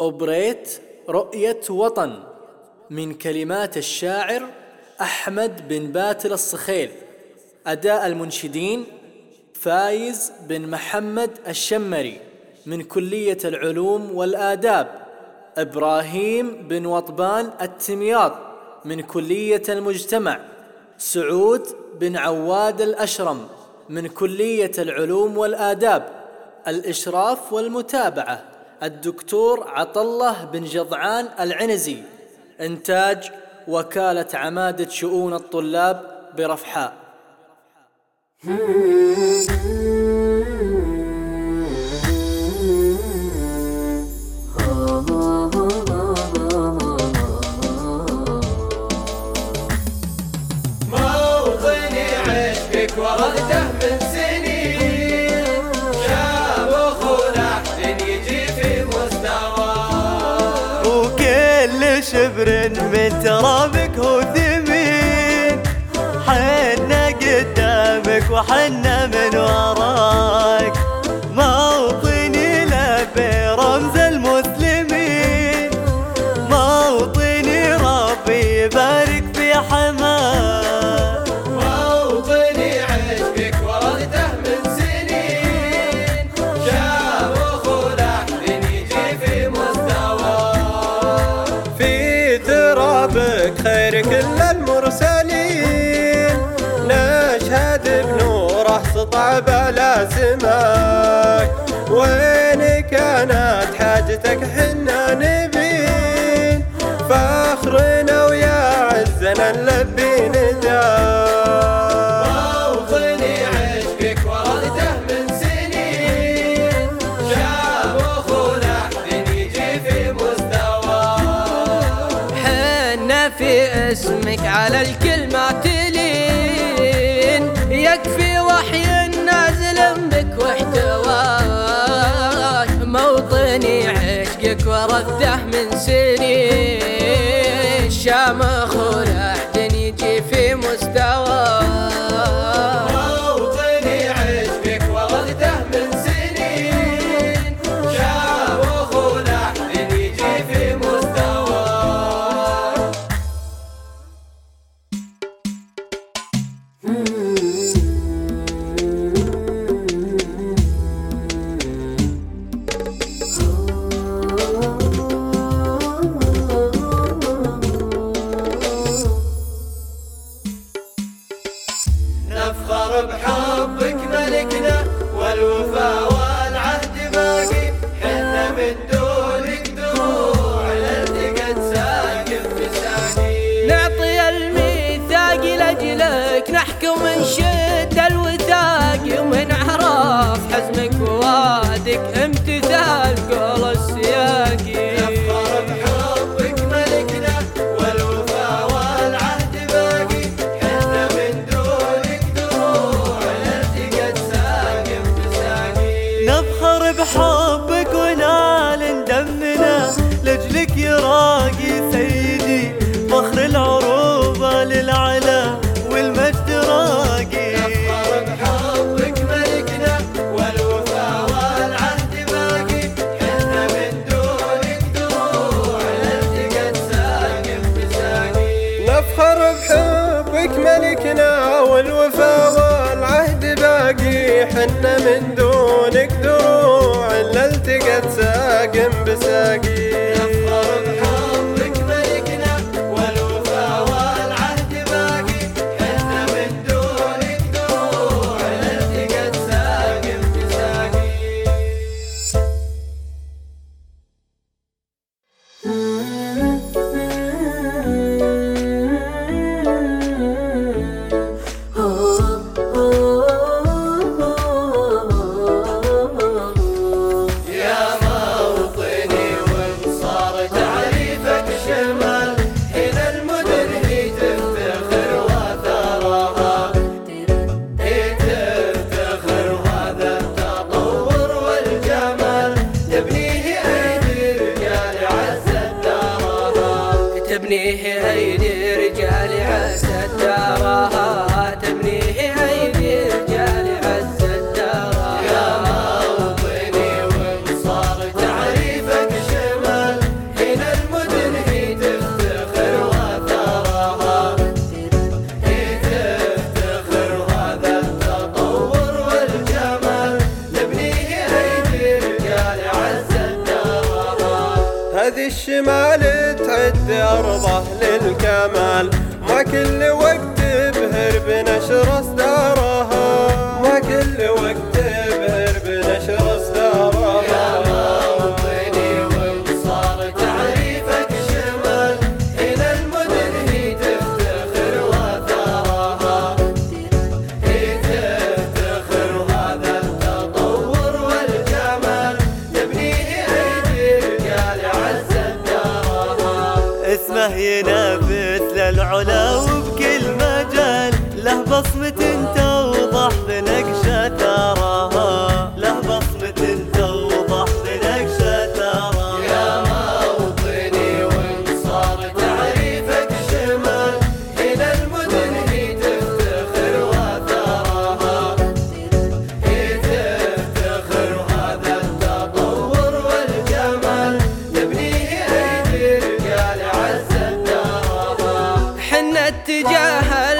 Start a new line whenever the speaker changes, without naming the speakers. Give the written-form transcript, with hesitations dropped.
أوبريت رؤية وطن من كلمات الشاعر أحمد بن باتل الصخيل. أداء المنشدين فايز بن محمد الشمري من كلية العلوم والآداب، إبراهيم بن وطبان التمياط من كلية المجتمع، سعود بن عواد الأشرم من كلية العلوم والآداب. الإشراف والمتابعة الدكتور عطله بن جضعان العنزي. إنتاج وكالة عمادة شؤون الطلاب برفحاء.
موطني عشقك ورده من سنين، شامخ ولحن يجي في مستواه،
وكل شبر من ترابك هو ثمين، حنا قدامك وحنا من وراك، موطني لبي رمز المسلمين، موطني ربي يبارك في حماه،
موطني عشقك ورده من سنين، شامخ ولحن يجي في مستواه،
في ترابك خير كل المرسلين، نشهد بنوره سطع بلا سماك، وين كانت حاجتك حنا نبين، فاخرنا ويا عزنا نلبي نداك،
موطني عشقك ورده من سنين، شامخ ولحن يجي في مستواه،
حنا في اسمك على الكلمات لين، يكفي وحي نازل بك واحتواك، موطني عشقك ورده من سنين، شامخ ولحن يجي في مستواه،
موطني عشقك ورده من سنين، شامخ ولحن يجي في مستواه. نفخر بحبك ملكنا والوفا والعهد باقي، حنا من دونك دروع الالتقت ساقف بساقي،
نعطي الميثاق لأجلك نحكم نشد الوثاق، ومن عرف حزمك ووادك امتثال قول السياقي،
نفخر بحبك ملكنا والوفا والعهد باقي، حنا من دونك دروع الالتقت ساقف بساقي،
نفخر بحبك ونعلن دمنا، لجلك يراقي سيدي فخر العروبة للعلا والمجد راقي،
نفخر بحبك ملكنا والوفا والعهد باقي، حنا من دونك دروع الالتقت ساقف بساقي،
نفخر بحبك ملكنا والوفا والعهد باقي، حنا من دونك دروع الا التقت ساق بساقي،
نفخر بحبك ملكنا والوفا والعهد باقي، حنا من دونك دروع الالتقت ساقف بساقي. يا موطني وان صار تعريفك شمال، هنا المدن هي تفتخر وثراها، هي تفتخر وهذا التطور والجمال، تبنيه ايدي رجال عزت دارها،
تبنيه ايدي رجال عزت دارها، تبنيه ايدي رجال عزت دارها،
يا موطني وان صار تعريفك شمال،
هذه الشمال تعد أرضه للكمال، ما كل وقت بهر بنشر أصدارها، ما كل وقت بهر بنشر أصدارها.
يا موطني وانصار تعريفك شمال، هنا المدن هي تفتخر وثارها، هي تفتخر وهذا التطور والجمال تبنيه أيدي رجال عزت دارها.
اسمه ينافس للعلا وبكل مجال، له بصمة توضح بنقشة ثراها، له بصمة توضح بنقشة ثراها.
يا موطني وانصار تعريفك شمال، هنا المدن هي تفتخر وثارها، هي تفتخر وهذا التطور والجمال تبنيه أيدي رجال عزت دارها.
حنا اتجاه